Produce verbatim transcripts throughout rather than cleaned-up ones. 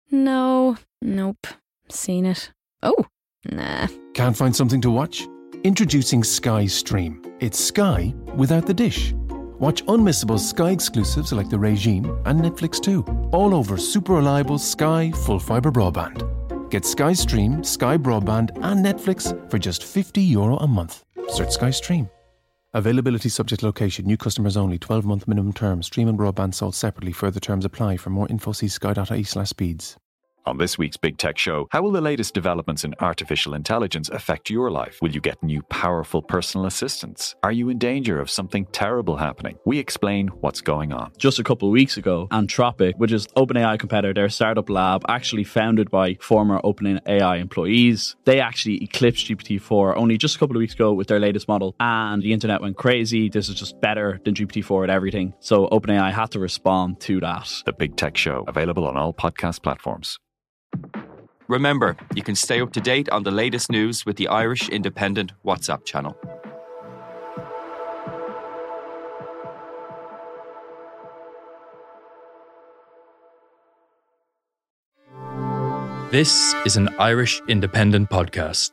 No, nope. Seen it. Oh, nah. Can't find something to watch? Introducing Sky Stream. It's Sky without the dish. Watch unmissable Sky exclusives like The Regime and Netflix too, all over super reliable Sky full fibre broadband. Get Sky Stream, Sky Broadband and Netflix for just fifty euro a month. Search Sky Stream. Availability subject to location. New customers only. twelve month minimum term. Stream and broadband sold separately. Further terms apply. For more info, see sky.ie slash speeds. On this week's Big Tech Show, how will the latest developments in artificial intelligence affect your life? Will you get new powerful personal assistants? Are you in danger of something terrible happening? We explain what's going on. Just a couple of weeks ago, Anthropic, which is OpenAI competitor, their startup lab, actually founded by former OpenAI employees, they actually eclipsed G P T four only just a couple of weeks ago with their latest model, and the internet went crazy. This is just better than G P T four at everything. So OpenAI had to respond to that. The Big Tech Show, available on all podcast platforms. Remember, you can stay up to date on the latest news with the Irish Independent WhatsApp channel. This is an Irish Independent podcast.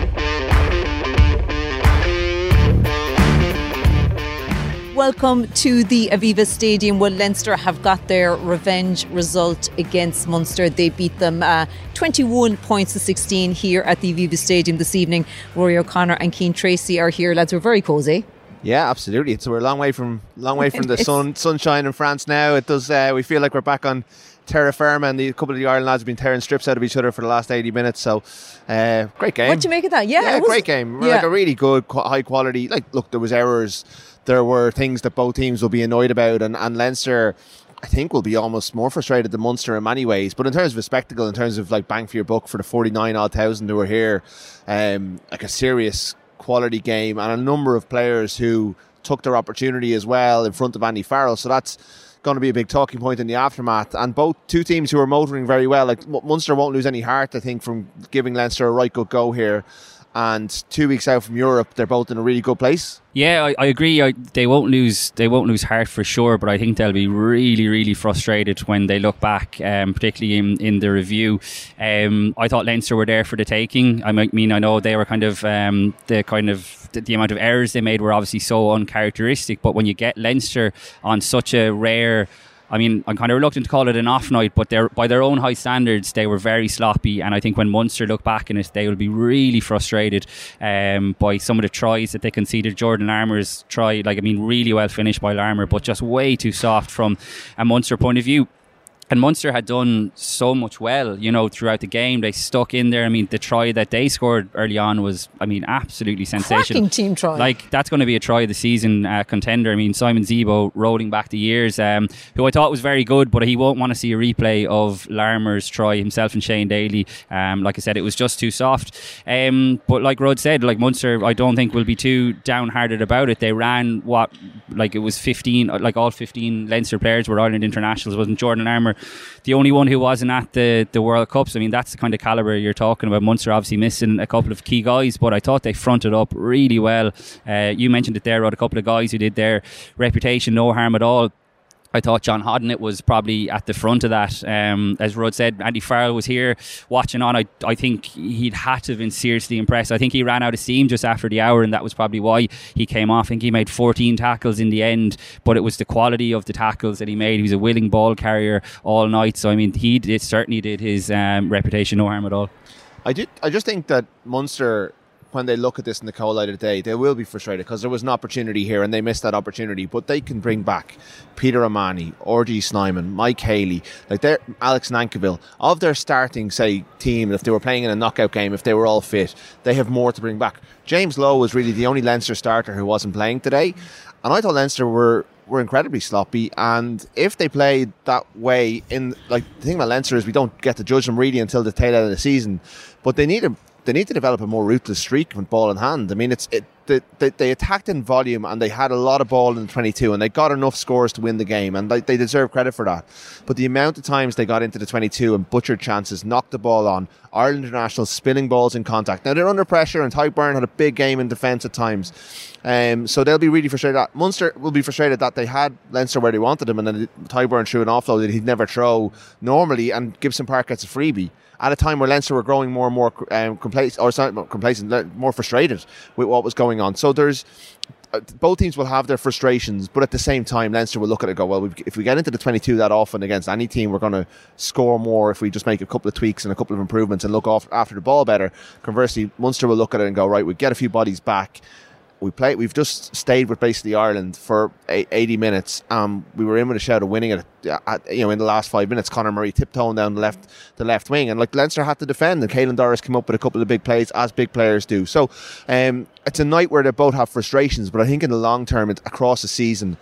Welcome to the Aviva Stadium. Well, Leinster have got their revenge result against Munster. They beat them uh, twenty-one points to sixteen here at the Aviva Stadium this evening. Rory O'Connor and Cian Tracy are here. Lads, we're very cosy. Yeah, absolutely. It's we're a long way from long way from the sun sunshine in France now. It does. Uh, we feel like we're back on terra firma, and the, a couple of the Ireland lads have been tearing strips out of each other for the last eighty minutes. So, uh, great game. What do you make of that? Yeah, yeah it was, great game. Yeah. Like a really good, high quality. Like, look, there was errors. There were things that both teams will be annoyed about, and, and Leinster, I think, will be almost more frustrated than Munster in many ways. But in terms of a spectacle, in terms of like bang for your buck for the forty-nine odd thousand who were here, um, like a serious quality game, and a number of players who took their opportunity as well in front of Andy Farrell. So that's going to be a big talking point in the aftermath. And both two teams who are motoring very well. Like Munster won't lose any heart, I think, from giving Leinster a right good go here. And two weeks out from Europe, they're both in a really good place. Yeah, I, I agree. I, they won't lose. They won't lose heart for sure. But I think they'll be really, really frustrated when they look back, um, particularly in, in the review. Um, I thought Leinster were there for the taking. I mean, I know they were kind of um, the kind of the, the amount of errors they made were obviously so uncharacteristic. But when you get Leinster on such a rare, I mean, I'm kind of reluctant to call it an off night, but they're, by their own high standards, they were very sloppy. And I think when Munster look back in it, they will be really frustrated um, by some of the tries that they conceded. Jordan Larmour's try, like, I mean, really well finished by Larmour, but just way too soft from a Munster point of view. And Munster had done so much well, you know, throughout the game. They stuck in there. I mean, the try that they scored early on was, I mean, absolutely sensational. Cracking team try. Like, that's going to be a try of the season uh, contender. I mean, Simon Zebo rolling back the years, um, who I thought was very good, but he won't want to see a replay of Larmour's try, himself and Shane Daly. Um, like I said, it was just too soft. Um, but like Rod said, like Munster, I don't think will be too downhearted about it. They ran what, like it was fifteen, like all fifteen Leinster players were Ireland internationals. Wasn't Jordan Larmour the only one who wasn't at the, the World Cups? I mean, that's the kind of calibre you're talking about. Munster obviously missing a couple of key guys, but I thought they fronted up really well. Uh, you mentioned it there, Rod, a couple of guys who did their reputation no harm at all. I thought John Hodnett was probably at the front of that. Um, as Rod said, Andy Farrell was here watching on. I, I think he'd had to have been seriously impressed. I think he ran out of steam just after the hour, and that was probably why he came off. I think he made fourteen tackles in the end, but it was the quality of the tackles that he made. He was a willing ball carrier all night. So, I mean, he did, certainly did his um, reputation no harm at all. I did. I just think that Munster, when they look at this in the cold light of day, they will be frustrated because there was an opportunity here and they missed that opportunity. But they can bring back Peter O'Mahony, R G Snyman, Mike Haley, like they're Alex Nankivil, of their starting, say, team. If they were playing in a knockout game, if they were all fit, they have more to bring back. James Lowe was really the only Leinster starter who wasn't playing today, and I thought Leinster were were incredibly sloppy. And if they played that way, in like the thing about Leinster is we don't get to judge them really until the tail end of the season, but they need a They need to develop a more ruthless streak with ball in hand. I mean, it's it, the, they, they attacked in volume and they had a lot of ball in the twenty-two and they got enough scores to win the game, and they, they deserve credit for that. But the amount of times they got into the twenty-two and butchered chances, knocked the ball on, Ireland internationals spilling balls in contact. Now they're under pressure, and Tyburn Byrne had a big game in defence at times. Um, so they'll be really frustrated. That Munster will be frustrated that they had Leinster where they wanted him, and then Tyburn threw an offload that he'd never throw normally, and Gibson Park gets a freebie at a time where Leinster were growing more and more um, complacent, or sorry, not complacent, more frustrated with what was going on. So there's uh, both teams will have their frustrations, but at the same time, Leinster will look at it and go, well, if we get into the twenty-two that often against any team, we're going to score more if we just make a couple of tweaks and a couple of improvements and look off after the ball better. Conversely, Munster will look at it and go, right, we get a few bodies back. We play. We've just stayed with basically Ireland for eighty minutes. Um, we were in with a shout of winning it. At, you know, in the last five minutes, Conor Murray tiptoeing down the left, the left wing, and like Leinster had to defend. And Caelan Doris came up with a couple of big plays, as big players do. So, um, it's a night where they both have frustrations. But I think in the long term, it, across the season,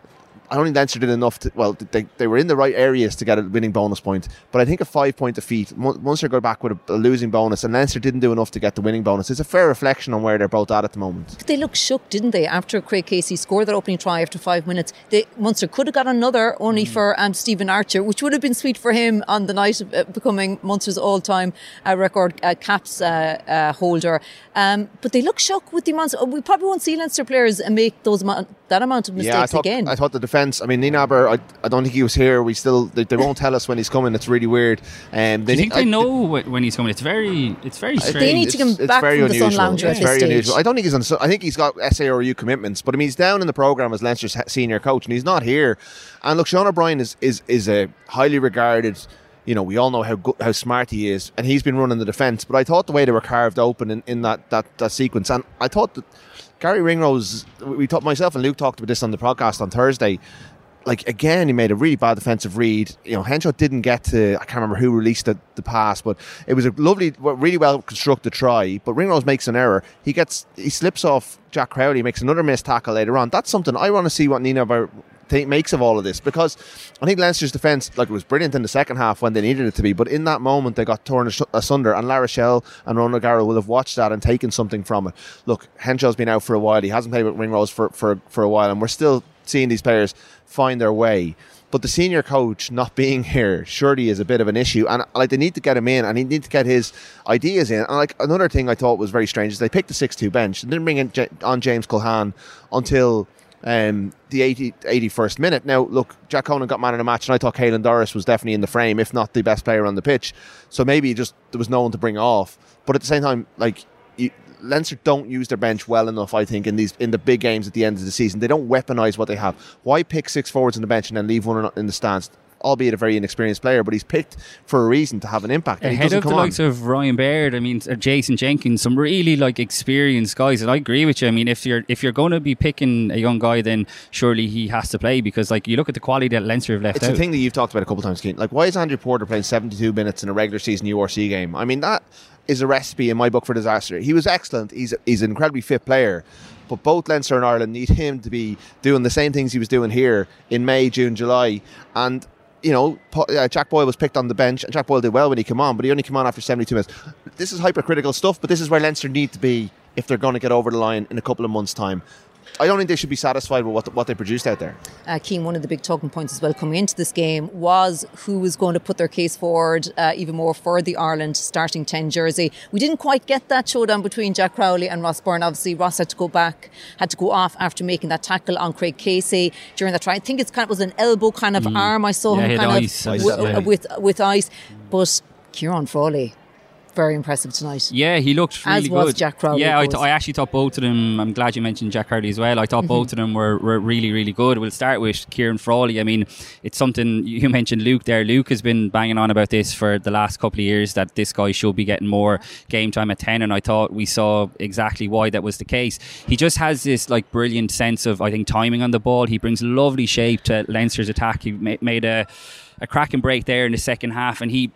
I don't think Leinster did enough to, well, they, they were in the right areas to get a winning bonus point, but I think a five point defeat, Munster got back with a, a losing bonus, and Leinster didn't do enough to get the winning bonus. It's a fair reflection on where they're both at at the moment. But they looked shook, didn't they, after Craig Casey scored that opening try after five minutes. They, Munster could have got another, only mm. for um, Stephen Archer, which would have been sweet for him on the night of uh, becoming Munster's all-time uh, record uh, caps uh, uh, holder. Um, but they look shook with the amount. We probably won't see Leinster players make those amount, that amount of mistakes yeah, I thought, again. I thought the defence, I mean, Nienaber, I, I don't think he was here. We still, they, they won't tell us when he's coming. It's really weird. Um, they, Do you think I, they know I, when he's coming? It's very, it's very strange. They need to come it's, back it's from the unusual. Sun Lounger It's at this very stage. unusual. I don't think he's on. I think he's got S A R U commitments, but I mean, he's down in the programme as Leinster's senior coach, and he's not here. And look, Sean O'Brien is is is a highly regarded. You know, we all know how good, how smart he is, and he's been running the defence. But I thought the way they were carved open in, in that, that that sequence, and I thought that Gary Ringrose, we talked, myself and Luke talked about this on the podcast on Thursday. Like, again, he made a really bad defensive read. You know, Henshaw didn't get to, I can't remember who released the, the pass, but it was a lovely, really well constructed try. But Ringrose makes an error. He gets, he slips off Jack Crowley, makes another missed tackle later on. That's something I want to see what Nienaber Think, makes of all of this, because I think Leinster's defence, like, it was brilliant in the second half when they needed it to be, but in that moment they got torn asunder, and La Rochelle and Ron O'Gara will have watched that and taken something from it. Look, Henshaw's been out for a while. He hasn't played with Ringrose for, for, for a while, and we're still seeing these players find their way. But the senior coach not being here surely is a bit of an issue, and like, they need to get him in, and he need to get his ideas in. And like, another thing I thought was very strange is they picked the six two bench and didn't bring in J- on James Culhane until Um, the eighty, eighty-first minute. Now, look, Jack Conan got man of the match, and I thought Caelan Doris was definitely in the frame, if not the best player on the pitch. So maybe just there was no one to bring off. But at the same time, like, you, Leinster don't use their bench well enough, I think, in these in the big games at the end of the season. They don't weaponise what they have. Why pick six forwards in the bench and then leave one in the stands? Albeit a very inexperienced player, but he's picked for a reason to have an impact. And Ahead he doesn't of come the on. likes of Ryan Baird, I mean, uh, Jason Jenkins, some really like experienced guys. And I agree with you. I mean, if you're if you're going to be picking a young guy, then surely he has to play, because like, you look at the quality that Leinster have left it's out. It's a thing that you've talked about a couple of times, Keane. Like, why is Andrew Porter playing seventy-two minutes in a regular season U R C game? I mean, that is a recipe in my book for disaster. He was excellent. He's he's an incredibly fit player. But both Leinster and Ireland need him to be doing the same things he was doing here in May, June, July. And you know, uh, Jack Boyle was picked on the bench, and Jack Boyle did well when he came on, but he only came on after seventy-two minutes. This is hypercritical stuff, but this is where Leinster need to be if they're going to get over the line in a couple of months' time. I don't think they should be satisfied with what the, what they produced out there. Uh, Keane, one of the big talking points as well coming into this game was who was going to put their case forward uh, even more for the Ireland starting ten jersey. We didn't quite get that showdown between Jack Crowley and Ross Byrne. Obviously, Ross had to go back, had to go off after making that tackle on Craig Casey during that try. I think it's kind of was an elbow kind of mm. arm. I saw yeah, him kind ice. of ice, w- yeah. with with ice. But Kieran Frawley, very impressive tonight. Yeah, he looked really As was good. Jack Crowley. Yeah, I, th- I actually thought both of them, I'm glad you mentioned Jack Crowley as well, I thought mm-hmm. both of them were, were really, really good. We'll start with Kieran Frawley. I mean, it's something, you mentioned Luke there. Luke has been banging on about this for the last couple of years, that this guy should be getting more game time at ten, and I thought we saw exactly why that was the case. He just has this like brilliant sense of, I think, timing on the ball. He brings lovely shape to Leinster's attack. He ma- made a, a cracking break there in the second half, and he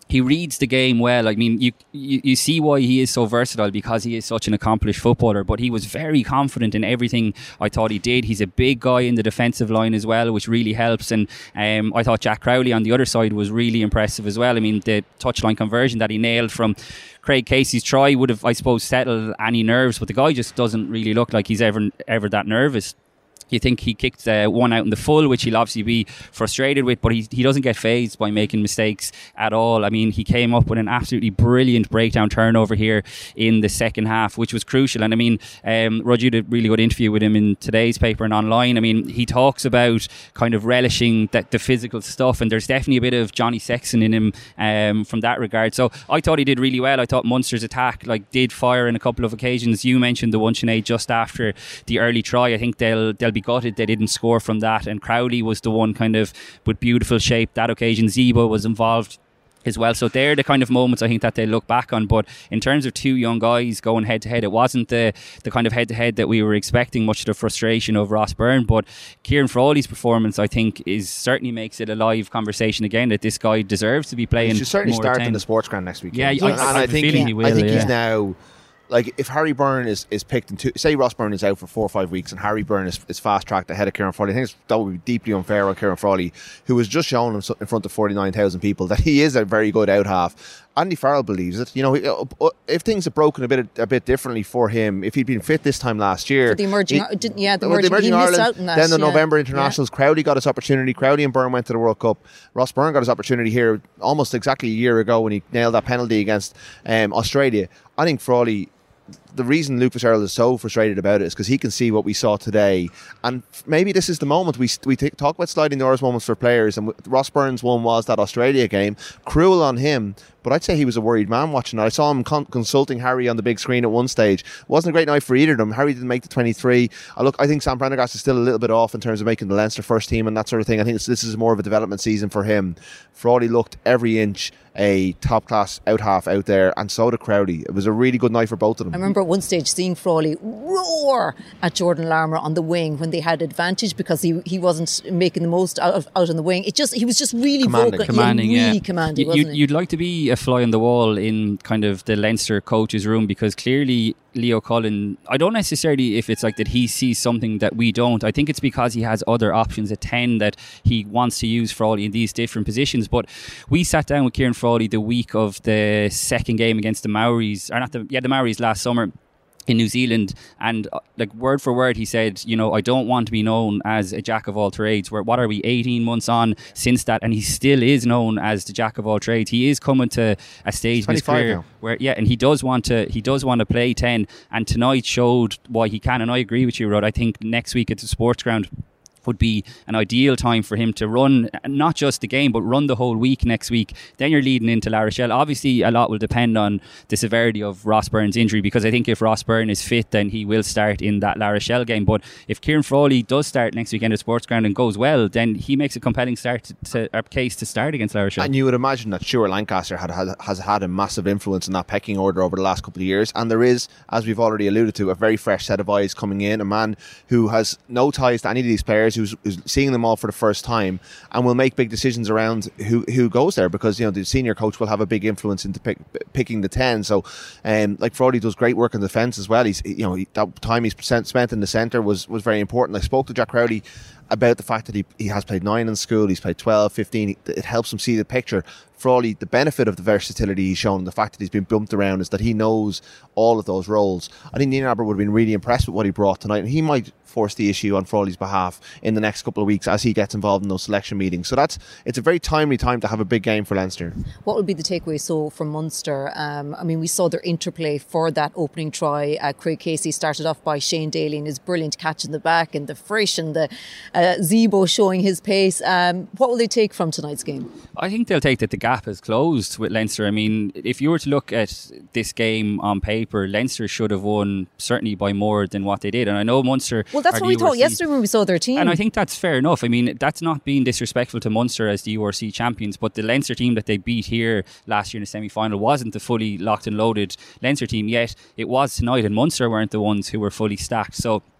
he reads the game well. I mean, you, you you see why he is so versatile, because he is such an accomplished footballer. But he was very confident in everything I thought he did. He's a big guy in the defensive line as well, which really helps. And um, I thought Jack Crowley on the other side was really impressive as well. I mean, the touchline conversion that he nailed from Craig Casey's try would have, I suppose, settled any nerves. But the guy just doesn't really look like he's ever ever that nervous. You think he kicked uh, one out in the full, which he'll obviously be frustrated with, but he he doesn't get fazed by making mistakes at all. I mean, he came up with an absolutely brilliant breakdown turnover here in the second half, which was crucial. And I mean, um, Roger did a really good interview with him in today's paper and online. I mean, he talks about kind of relishing that the physical stuff, and there's definitely a bit of Johnny Sexton in him um, from that regard. So I thought he did really well. I thought Munster's attack like did fire in a couple of occasions. You mentioned the one Sinead just after the early try. I think they'll they'll be gutted they didn't score from that, and Crowley was the one kind of with beautiful shape that occasion. Zebo was involved as well, so they're the kind of moments I think that they look back on. But in terms of two young guys going head to head, it wasn't the the kind of head to head that we were expecting, much of the frustration of Ross Byrne. But Kieran Frawley's performance, I think, is certainly makes it a live conversation again, that this guy deserves to be playing. He should certainly more start ten. in the Sports Ground next week. Yeah, and, I, and I, I think, he he, will, I think yeah. he's now, like, if Harry Byrne is, is picked in two, say Ross Byrne is out for four or five weeks and Harry Byrne is, is fast tracked ahead of Kieran Frawley, I think it's, that would be deeply unfair on Kieran Frawley, who has just shown him in front of forty-nine thousand people that he is a very good out half. Andy Farrell believes it. You know, if things had broken a bit a bit differently for him, if he'd been fit this time last year, for the emerging, he, didn't, yeah, the well, emerging, the emerging he Ireland, missed out on that, then the yeah. November internationals, yeah. Crowley got his opportunity. Crowley and Byrne went to the World Cup. Ross Byrne got his opportunity here almost exactly a year ago when he nailed that penalty against um, Australia. I think Frawley, the reason Luke Fitzgerald is so frustrated about it is because he can see what we saw today, and maybe this is the moment we we t- talk about sliding doors moments for players, and Ross Byrne's one was that Australia game, cruel on him, but I'd say he was a worried man watching it. I saw him con- consulting Harry on the big screen at one stage. It wasn't a great night for either of them. Harry didn't make the twenty-three. I look, I think Sam Prendergast is still a little bit off in terms of making the Leinster first team and that sort of thing. I think this, this is more of a development season for him. Frawley looked every inch a top class out half out there, and so did Crowley. It was a really good night for both of them. I remember at one stage seeing Frawley roar at Jordan Larmour on the wing when they had advantage because he he wasn't making the most out of, out on the wing. It just he was just really commanding. vocal, commanding, yeah, really yeah. commanding. You, wasn't you'd, he? you'd like to be a fly on the wall in kind of the Leinster coach's room, because clearly Leo Cullen, I don't necessarily if it's like that he sees something that we don't. I think it's because he has other options at ten that he wants to use Frawley in these different positions. But we sat down with Kieran Frawley the week of the second game against the Maoris, or not the yeah the Maoris last summer in New Zealand, and uh, like word for word he said, you know, I don't want to be known as a jack of all trades. Where what are we eighteen months on since that, and he still is known as the jack of all trades. He is coming to a stage in his career now. where yeah and he does want to he does want to play ten, and tonight showed why he can. And I agree with you, Rod. I think next week at the Sports Ground would be an ideal time for him to run not just the game but run the whole week next week. Then you're leading into La Rochelle. Obviously a lot will depend on the severity of Ross Byrne's injury, because I think if Ross Byrne is fit then he will start in that La Rochelle game. But if Kieran Frawley does start next weekend at Sports Ground and goes well, then he makes a compelling start to, to a case to start against La Rochelle. And you would imagine that Stuart Lancaster had, had, has had a massive influence in that pecking order over the last couple of years, and there is, as we've already alluded to, a very fresh set of eyes coming in, a man who has no ties to any of these players, who's, who's seeing them all for the first time and will make big decisions around who who goes there, because you know the senior coach will have a big influence into pick, picking the ten. So um, like Frawley does great work in defence as well. He's you know he, that time he's spent in the centre was was very important. I spoke to Jack Crowley about the fact that he, he has played nine in school, he's played twelve, fifteen. It helps him see the picture. Frawley, the benefit of the versatility he's shown, the fact that he's been bumped around, is that he knows all of those roles. I think Ian Abbott would have been really impressed with what he brought tonight, and he might force the issue on Frawley's behalf in the next couple of weeks as he gets involved in those selection meetings. So that's it's a very timely time to have a big game for Leinster. What would be the takeaway so from Munster? Um, I mean, we saw their interplay for that opening try. Uh, Craig Casey started off by Shane Daly and his brilliant catch in the back, and the Frisch and the uh, Zebo showing his pace. Um, what will they take from tonight's game? I think they'll take that the gap has closed with Leinster. I mean, if you were to look at this game on paper, Leinster should have won certainly by more than what they did. And I know Munster... Well, that's what we thought yesterday when we saw their team. And I think that's fair enough. I mean, that's not being disrespectful to Munster as the U R C champions, but the Leinster team that they beat here last year in the semi-final wasn't the fully locked and loaded Leinster team, yet it was tonight, and Munster weren't the ones who were fully stacked. So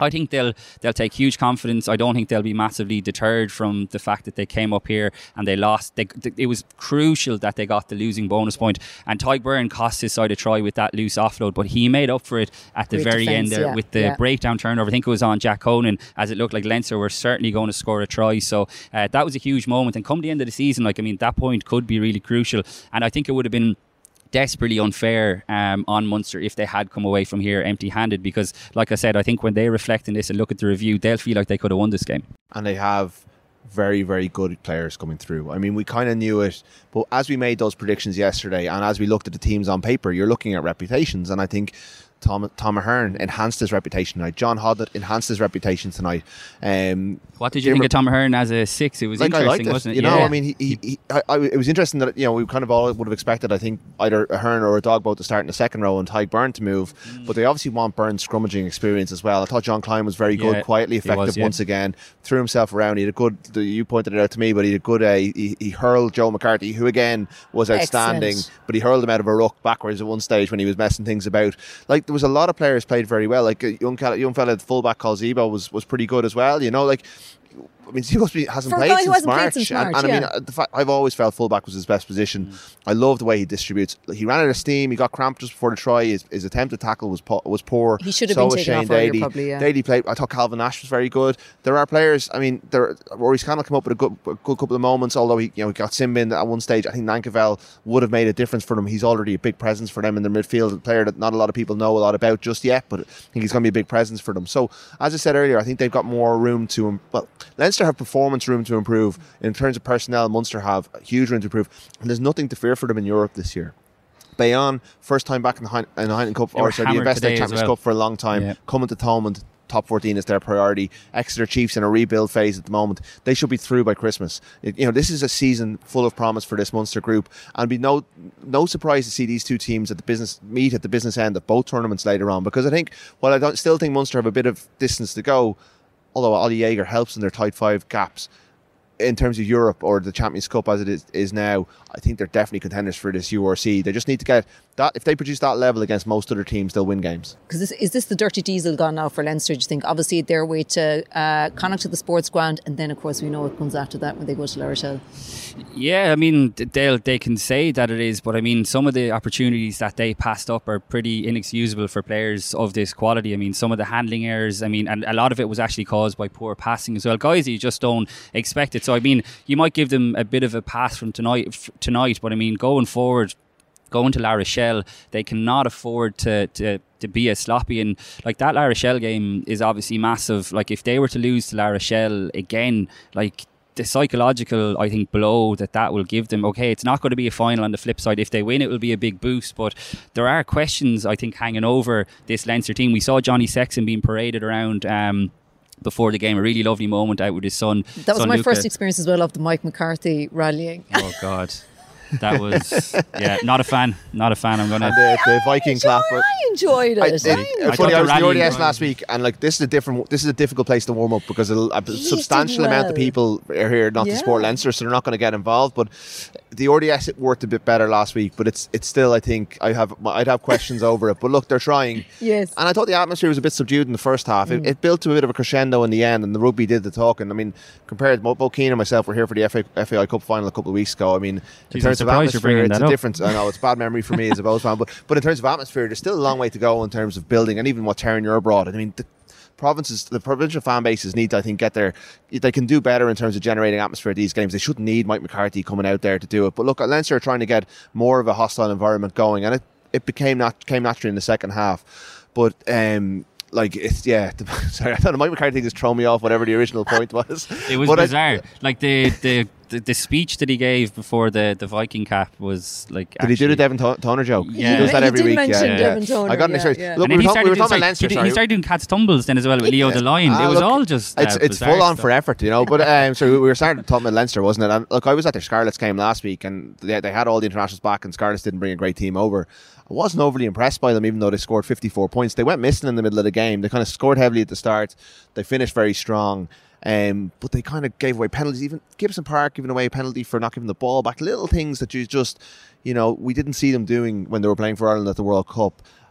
I think they'll they'll take huge confidence. I don't think they'll be massively deterred from the fact that they came up here and they lost. They, it was crucial that they got the losing bonus point, and Tadhg Beirne cost his side a try with that loose offload, but he made up for it at the Great very defence, end there yeah, with the yeah. breakdown turnover. I think it was on Jack Conan, as it looked like Leinster were certainly going to score a try. So uh, that was a huge moment. And come the end of the season, like I mean, that point could be really crucial. And I think it would have been desperately unfair um, on Munster if they had come away from here empty-handed, because like I said, I think when they reflect on this and look at the review, they'll feel like they could have won this game. And they have very, very good players coming through. I mean, we kind of knew it, but as we made those predictions yesterday and as we looked at the teams on paper, you're looking at reputations, and I think Tom, Tom Ahern enhanced his reputation tonight. John Hoddett enhanced his reputation tonight. Um, what did you think of Tom Ahern as a six? It was like interesting, I liked wasn't it? You know, yeah. I mean, he, he, he, I, I, it was interesting that, you know, we kind of all would have expected, I think, either Ahern or a Dogboat to start in the second row and Tadhg Beirne to move, mm. but they obviously want Beirne's scrummaging experience as well. I thought John Klein was very good, yeah, quietly effective was, yeah. once again, threw himself around. He had a good, you pointed it out to me, but he had a good, uh, he, he hurled Joe McCarthy, who again was outstanding, Excellent. but he hurled him out of a ruck backwards at one stage when he was messing things about. Like, there was a lot of players played very well. Like a young, young fella, the fullback called Zebo was, was pretty good as well, you know, like I mean, Zebo hasn't For a played guy who since hasn't played March, since and, March, and I yeah. mean, the fact, I've always felt fullback was his best position. Mm. I love the way he distributes. He ran out of steam. He got cramped just before the try. His, his attempted tackle was po- was poor. He should have so been was taken Shane off earlier, Daly. probably, yeah. Daly played. I thought Calvin Nash was very good. There are players. I mean, there. Rory Scannell came up with a good, a good couple of moments. Although he, you know, he got Simbin at one stage. I think Nankervel would have made a difference for them. He's already a big presence for them in their midfield. A player that not a lot of people know a lot about just yet, but I think he's going to be a big presence for them. So, as I said earlier, I think they've got more room to. Well, Leinster have performance room to improve. In terms of personnel, Munster have a huge room to improve, and there's nothing to fear for them in Europe this year. Bayonne, first time back in the Hein- in the Heineken Cup, They were or sorry, the hammered Investec today as Champions well. Cup for a long time, Yeah. coming to Thomond. Top fourteen is their priority. Exeter Chiefs in a rebuild phase at the moment. They should be through by Christmas. It, you know, this is a season full of promise for this Munster group, and be no no surprise to see these two teams at the business meet at the business end of both tournaments later on. Because I think, while I don't still think Munster have a bit of distance to go, although Ollie Jaeger helps in their tight five gaps. In terms of Europe or the Champions Cup as it is, is now, I think they're definitely contenders for this U R C. They just need to get that. If they produce that level against most other teams, they'll win games. Because this, is this the dirty diesel gone now for Leinster, do you think? Obviously, their way to uh, Connacht to the sports ground, and then, of course, we know what comes after that when they go to La Rochelle. Yeah, I mean, they they can say that it is, but I mean, some of the opportunities that they passed up are pretty inexcusable for players of this quality. I mean, some of the handling errors, I mean, and a lot of it was actually caused by poor passing as well. Guys, you just don't expect it. So, I mean, you might give them a bit of a pass from tonight, f- tonight, but I mean, going forward, going to La Rochelle, they cannot afford to, to to be as sloppy. And like that La Rochelle game is obviously massive. Like if they were to lose to La Rochelle again, like the psychological, I think, blow that that will give them. Okay, it's not going to be a final on the flip side. If they win, it will be a big boost. But there are questions, I think, hanging over this Leinster team. We saw Johnny Sexton being paraded around um, before the game. A really lovely moment out with his son. That was son my Luca. first experience as well of the Mike McCarthy rallying. Oh, God. That was, yeah, not a fan. Not a fan. I'm going And to... the, the Viking Enjoy- clap. I enjoyed it. I, I, it, enjoyed it's it. thought funny, the I was in the rally- R D S last week, and like this is a different, this is a difficult place to warm up because a, a did substantial amount of well. people are here not Yeah. to support Leinster, so they're not going to get involved. But the R D S it worked a bit better last week, but it's it's still, I think I have I'd have questions over it. But look, they're trying. Yes. And I thought the atmosphere was a bit subdued in the first half. Mm. It, it built to a bit of a crescendo in the end, and the rugby did the talking. I mean, compared, Bo Keane and myself were here for the F A, F A I Cup final a couple of weeks ago. I mean, in Jeez, terms I'm of surprised you're atmosphere, bringing it's that a up. different. I know it's bad memory for me as a Bows fan, but but in terms of atmosphere, there's still a long way to go in terms of building, and even what Terran Euro brought. I mean, the provinces, the provincial fan bases need to, I think, get their. They can do better in terms of generating atmosphere at these games. They shouldn't need Mike McCarthy coming out there to do it. But look, Leinster are trying to get more of a hostile environment going, and it it became not came naturally in the second half. But um, like it's yeah, the, sorry, I thought the Mike McCarthy thing just throw me off whatever the original point was. It was But I- bizarre. like the, the the the speech that he gave before the, the Viking cap was like. Did he do the actually- Devon To- Toner joke? Yeah. He does that He every did week. mention yeah, Devon yeah. Toner, I got an yeah, experience. yeah. Look, And we then were, he talk, started, we were doing, talking about sorry, Leinster. he, did- sorry. he started doing Cats Tumbles then as well with Leo the Lion. Ah, it was look, all just. It's uh, it's bizarre full on stuff. for effort, you know. But um, so we were starting talking about Leinster, wasn't it? And look, I was at their Scarlets game last week, and they, they had all the internationals back, and Scarlets didn't bring a great team over. I wasn't overly impressed by them, even though they scored fifty-four points. They went missing in the middle of the game. They kind of scored heavily at the start. They finished very strong. Um, but they kind of gave away penalties. Even Gibson Park giving away a penalty for not giving the ball back. Little things that you just, you know, we didn't see them doing when they were playing for Ireland at the World Cup.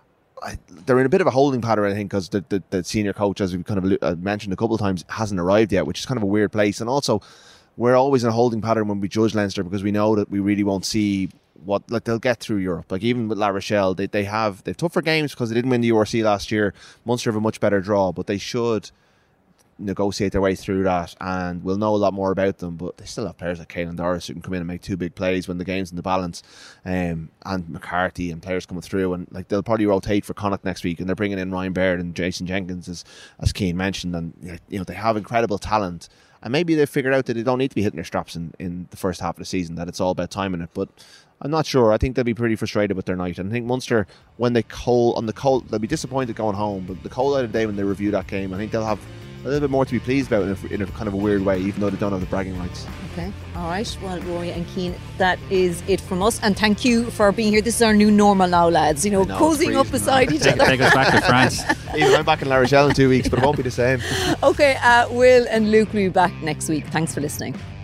I, they're in a bit of a holding pattern, I think, because the, the, the senior coach, as we've kind of uh, mentioned a couple of times, hasn't arrived yet, which is kind of a weird place. And also, we're always in a holding pattern when we judge Leinster, because we know that we really won't see what, like, they'll get through Europe. Like, even with La Rochelle, they, they have they've tougher games because they didn't win the U R C last year. Munster have a much better draw, but they should negotiate their way through that, and we'll know a lot more about them. But they still have players like Caelan Doris who can come in and make two big plays when the game's in the balance, um, and McCarthy and players coming through, and like they'll probably rotate for Connacht next week, and they're bringing in Ryan Baird and Jason Jenkins, as as Keane mentioned, and you know they have incredible talent, and maybe they've figured out that they don't need to be hitting their straps in, in the first half of the season, that it's all about timing it. But I'm not sure. I think they'll be pretty frustrated with their night. And I think Munster, when they cold on the cold, they'll be disappointed going home, but the cold out of the day when they review that game, I think they'll have a little bit more to be pleased about in a, in a kind of a weird way, even though they don't have the bragging rights. Okay, all right. Well, Rory and Keane, that is it from us, and thank you for being here. This is our new normal now, lads. You know, know cozying up beside each other. Take us back to France. Even I'm back in La Rochelle in two weeks, but it won't be the same. Okay, uh, Will and Luke will be back next week. Thanks for listening.